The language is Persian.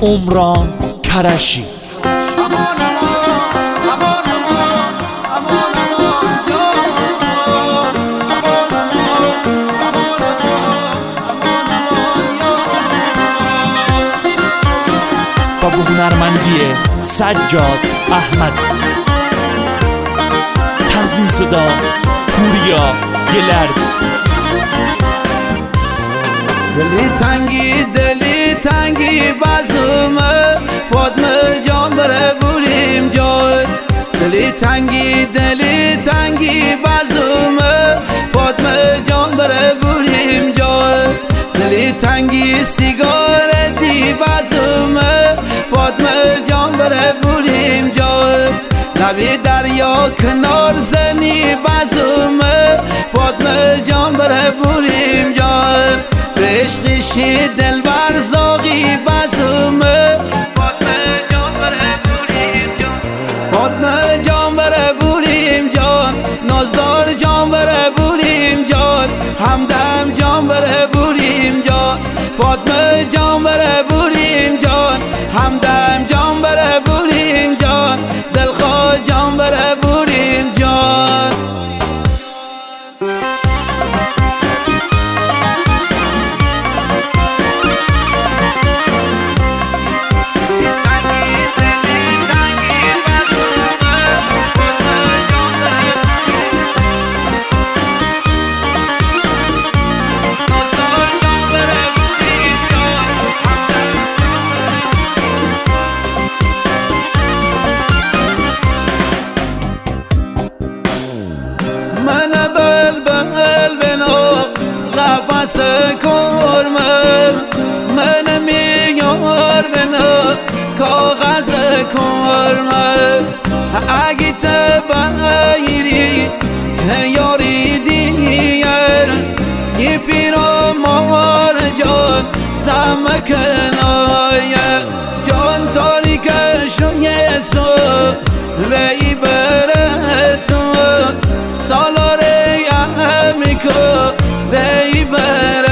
عمران کرشی. با هنرمندی سجاد احمد، تنظیم صدا پوریا گلرد. دلی تنگی بازومه فاطمه جان بره بوریم جای. دلی تنگی بازومه فاطمه جان بره بوریم جای. دلی تنگی سیگار دی بازومه فاطمه جان بره بوریم جای. لبی دریا کنار زنی بازومه فاطمه جان بره بوریم جای. عشقشی دلبر زاغی بازومه فاطمه جان بره بوریم جان. فاطمه جان بره بوریم جان، نازدار جان بره بوریم جان، همدم جان بره بوریم جان. فاطمه جان بره بوریم جان، همدم جان بره بوریم جان، دلخواه جان بره بوریم جان. قفص کرمم من میار بنا کاغذ کرمم. اگه تبایری تیاری دیر یه پیرو مار جان زمکنای جان تاریک شویه سو وی بره تو سالاره همیکو وی بره.